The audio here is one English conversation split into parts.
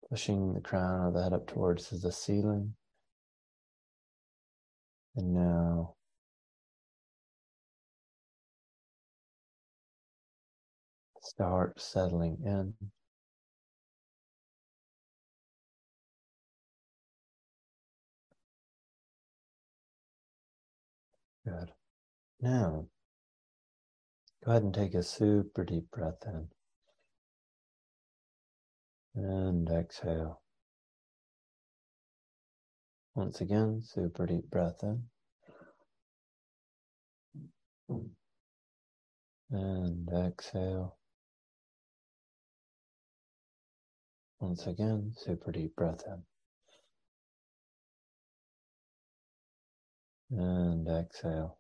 pushing the crown of the head up towards the ceiling. And now start settling in. Good. Now, go ahead and take a super deep breath in. And exhale. Once again, super deep breath in. And exhale. Once again, super deep breath in. And exhale.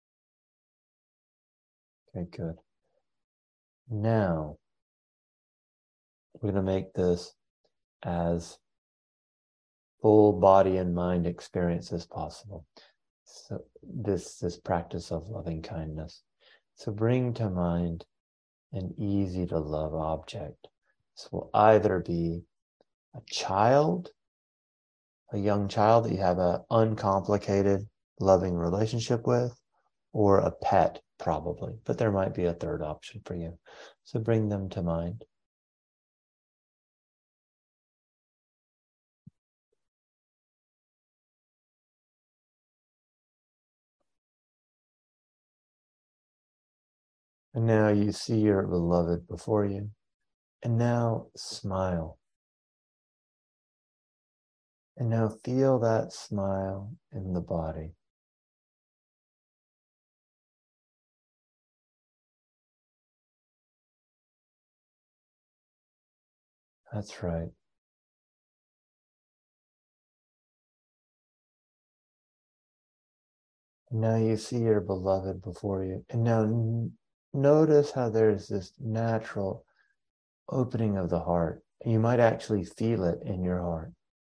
Okay, good. Now, we're going to make this as full body and mind experience as possible. So this practice of loving kindness. So bring to mind an easy to love object. This will either be a child, a young child that you have an uncomplicated, loving relationship with, or a pet, probably, but there might be a third option for you. So bring them to mind. And now you see your beloved before you. And now smile. And now feel that smile in the body. That's right. And now you see your beloved before you. And now notice how there's this natural opening of the heart. You might actually feel it in your heart.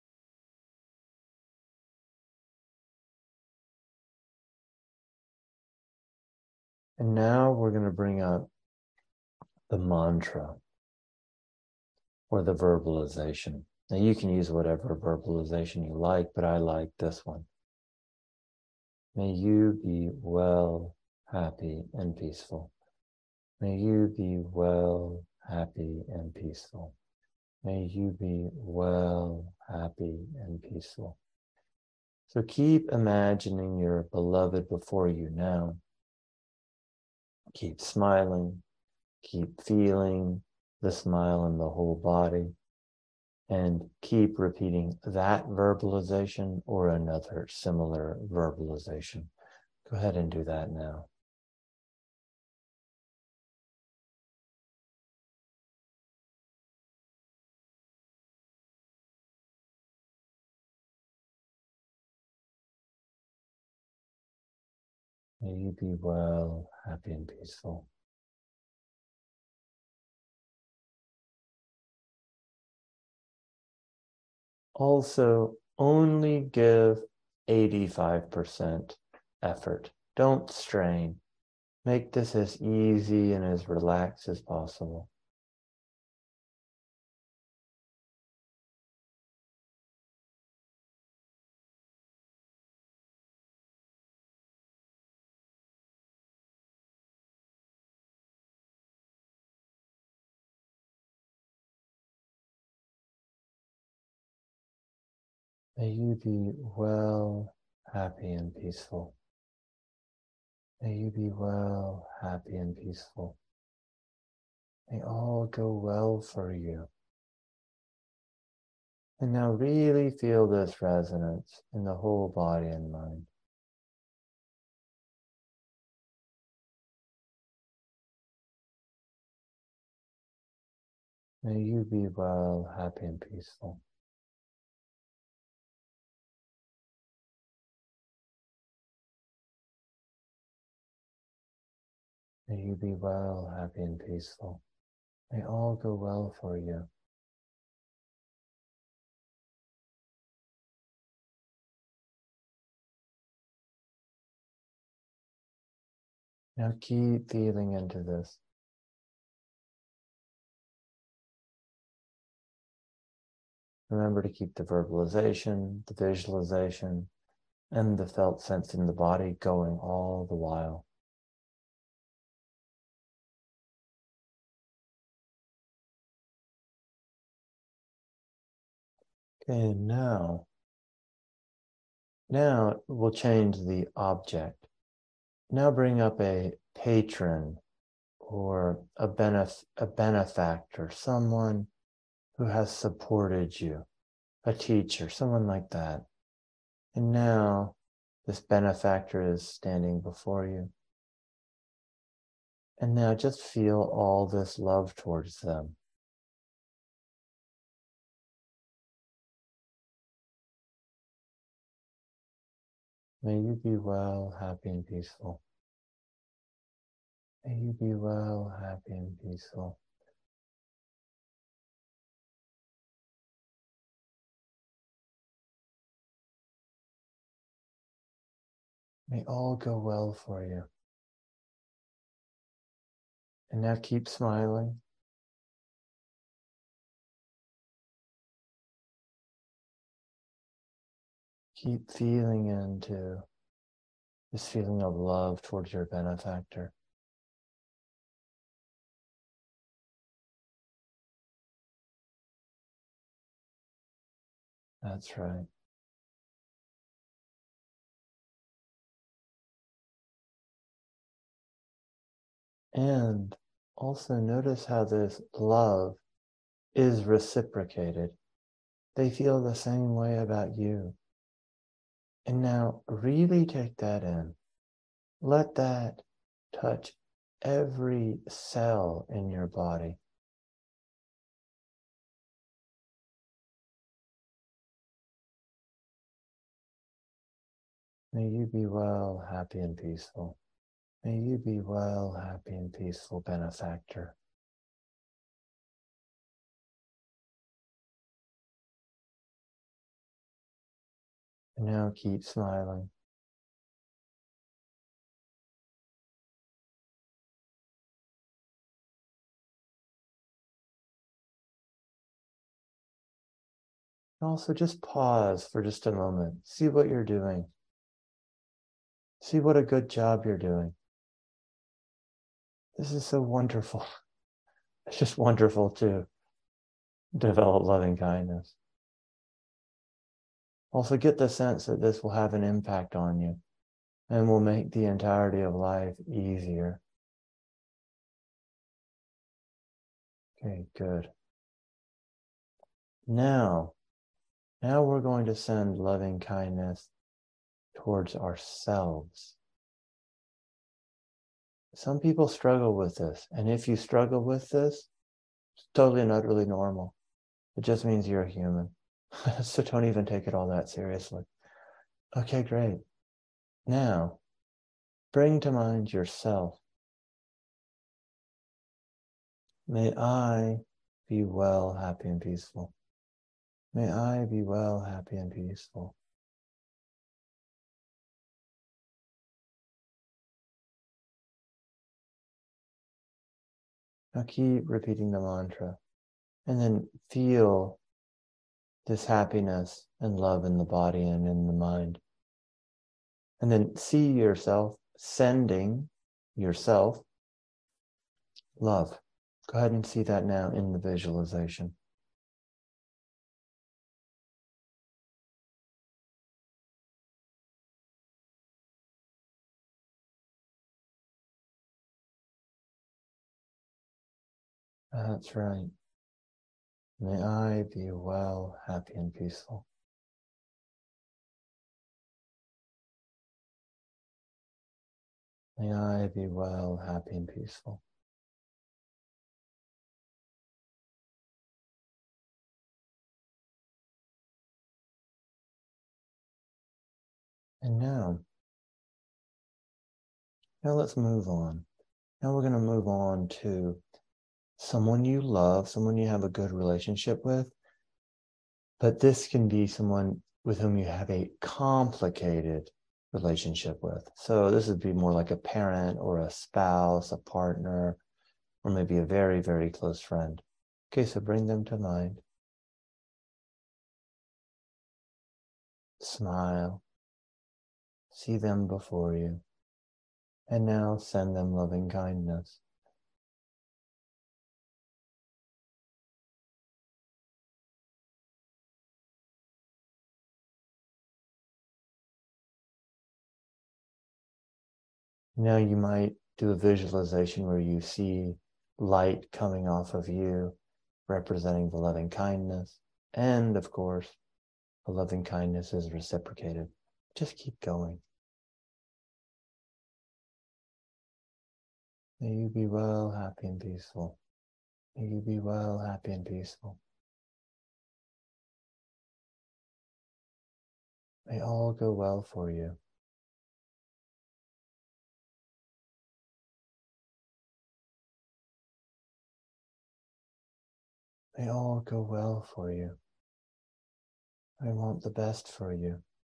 And now we're going to bring up the mantra or the verbalization. Now you can use whatever verbalization you like, but I like this one. May you be well, happy, and peaceful. May you be well, happy, and peaceful. May you be well, happy, and peaceful. So keep imagining your beloved before you now. Keep smiling. Keep feeling the smile in the whole body. And keep repeating that verbalization or another similar verbalization. Go ahead and do that now. May you be well, happy, and peaceful. Also, only give 85% effort. Don't strain. Make this as easy and as relaxed as possible. May you be well, happy, and peaceful. May you be well, happy, and peaceful. May all go well for you. And now really feel this resonance in the whole body and mind. May you be well, happy, and peaceful. May you be well, happy, and peaceful. May all go well for you. Now keep feeling into this. Remember to keep the verbalization, the visualization, and the felt sense in the body going all the while. Okay, now we'll change the object. Now bring up a patron or a benefactor, someone who has supported you, a teacher, someone like that. And now this benefactor is standing before you. And now just feel all this love towards them. May you be well, happy, and peaceful. May you be well, happy, and peaceful. May all go well for you. And now keep smiling. Keep feeling into this feeling of love towards your benefactor. That's right. And also notice how this love is reciprocated. They feel the same way about you. And now really take that in. Let that touch every cell in your body. May you be well, happy, and peaceful. May you be well, happy, and peaceful, benefactor. And now keep smiling. And also just pause for just a moment. See what you're doing. See what a good job you're doing. This is so wonderful. It's just wonderful to develop loving kindness. Also get the sense that this will have an impact on you and will make the entirety of life easier. Okay, good. Now we're going to send loving kindness towards ourselves. Some people struggle with this, and if you struggle with this, it's totally and utterly normal. It just means you're a human. So don't even take it all that seriously. Okay, great. Now, bring to mind yourself. May I be well, happy, and peaceful. May I be well, happy, and peaceful. Now keep repeating the mantra and then feel this happiness and love in the body and in the mind. And then see yourself sending yourself love. Go ahead and see that now in the visualization. That's right. May I be well, happy, and peaceful. May I be well, happy, and peaceful. And now let's move on. Now we're going to move on to someone you love, someone you have a good relationship with. But this can be someone with whom you have a complicated relationship with. So this would be more like a parent or a spouse, a partner, or maybe a very, very close friend. Okay, so bring them to mind. smile. See them before you. And now send them loving kindness. Now you might do a visualization where you see light coming off of you, representing the loving kindness. And of course, the loving kindness is reciprocated. Just keep going. May you be well, happy, and peaceful. May you be well, happy, and peaceful. May all go well for you. May all go well for you. I want the best for you.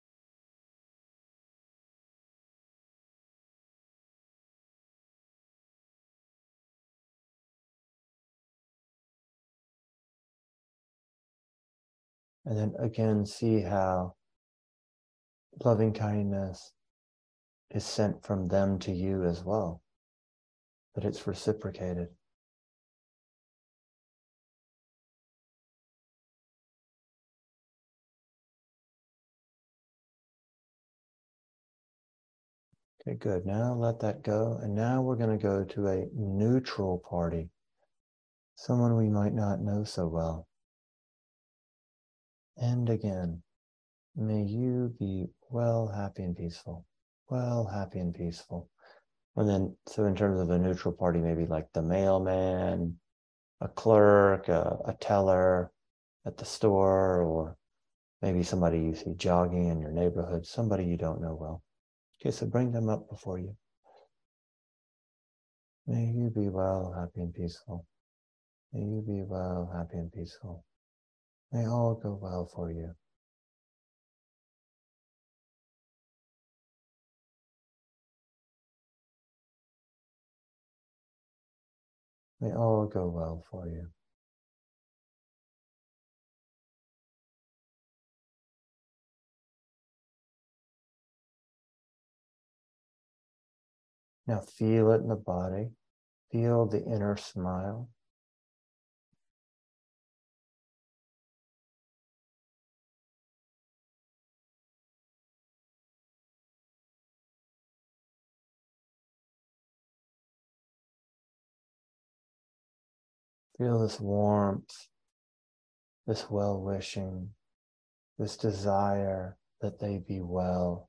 And then again, see how loving kindness is sent from them to you as well, but it's reciprocated. Okay, good. Now let that go. And now we're going to go to a neutral party, someone we might not know so well. And again, may you be well, happy, and peaceful. Well, happy, and peaceful. And then, so in terms of a neutral party, maybe like the mailman, a clerk, a teller at the store, or maybe somebody you see jogging in your neighborhood, somebody you don't know well. Okay, so bring them up before you. May you be well, happy, and peaceful. May you be well, happy, and peaceful. May all go well for you. May all go well for you. Now feel it in the body. Feel the inner smile. Feel this warmth, this well-wishing, this desire that they be well.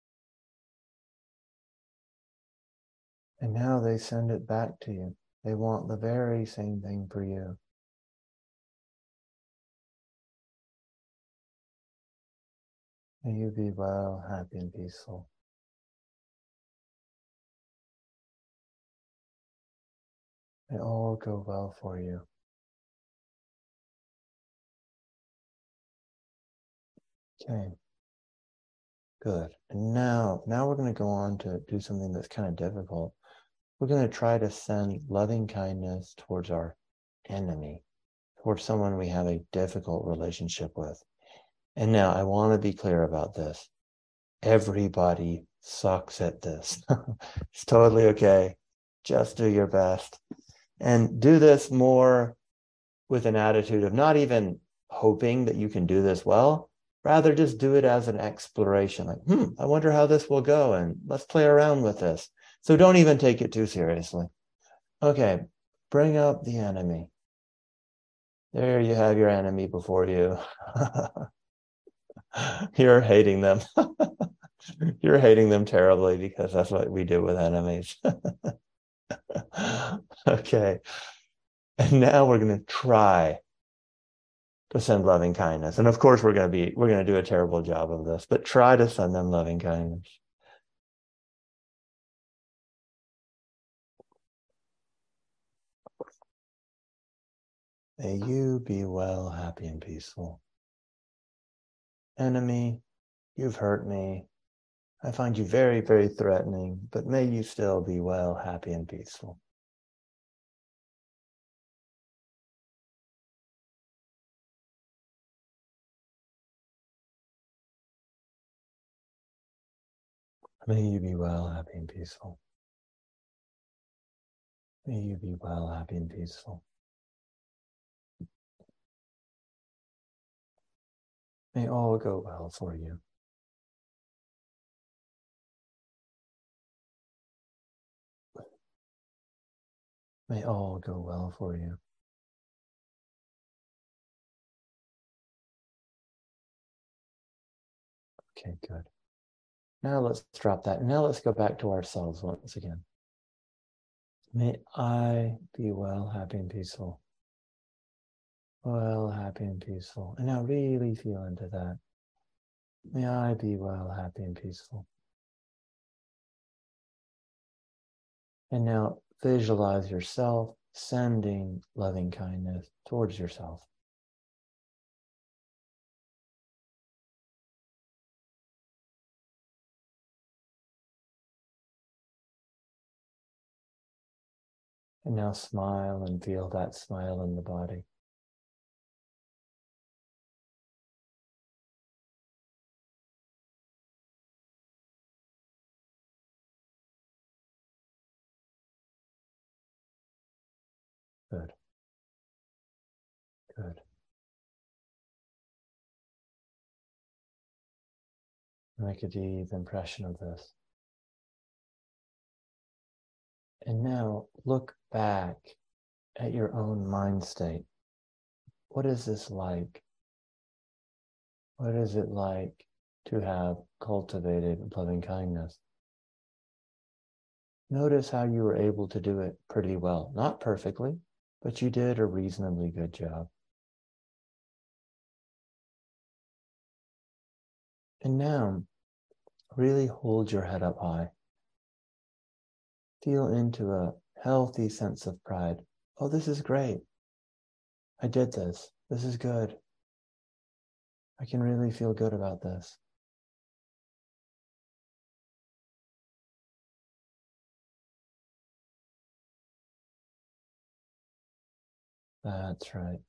And now they send it back to you. They want the very same thing for you. May you be well, happy, and peaceful. May all go well for you. Okay. Good. And now we're going to go on to do something that's kind of difficult. We're going to try to send loving kindness towards our enemy, towards someone we have a difficult relationship with. And now I want to be clear about this. Everybody sucks at this. It's totally okay. Just do your best. And do this more with an attitude of not even hoping that you can do this well. Rather, just do it as an exploration. Like, I wonder how this will go, and let's play around with this. So don't even take it too seriously. Okay, bring up the enemy. There you have your enemy before you. You're hating them. You're hating them terribly because that's what we do with enemies. Okay. And now we're going to try to send loving kindness. And of course, we're going to do a terrible job of this, but try to send them loving kindness. May you be well, happy, and peaceful. Enemy, you've hurt me. I find you very, very threatening, but may you still be well, happy, and peaceful. May you be well, happy, and peaceful. May you be well, happy, and peaceful. May all go well for you. May all go well for you. Okay, good. Now let's drop that. Now let's go back to ourselves once again. May I be well, happy, and peaceful. Well, happy, and peaceful. And now really feel into that. May I be well, happy, and peaceful. And now visualize yourself sending loving kindness towards yourself. And now smile and feel that smile in the body. Good. Good. Make a deep impression of this. And now look back at your own mind state. What is this like? What is it like to have cultivated loving kindness? Notice how you were able to do it pretty well. Not perfectly, but you did a reasonably good job. And now, really hold your head up high. Feel into a healthy sense of pride. Oh, this is great. I did this. This is good. I can really feel good about this. That's right.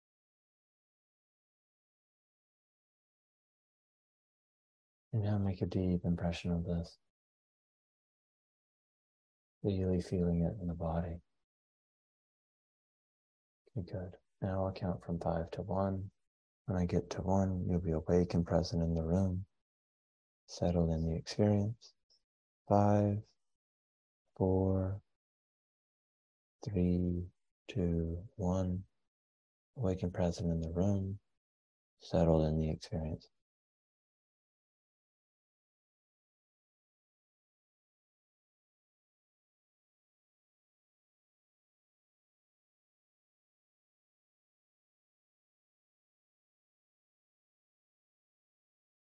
And now make a deep impression of this. Really feeling it in the body. Okay, good. Now I'll count from 5 to 1. When I get to 1, you'll be awake and present in the room, settled in the experience. 5, 4, 3, 2, 1. Awake and present in the room, settled in the experience.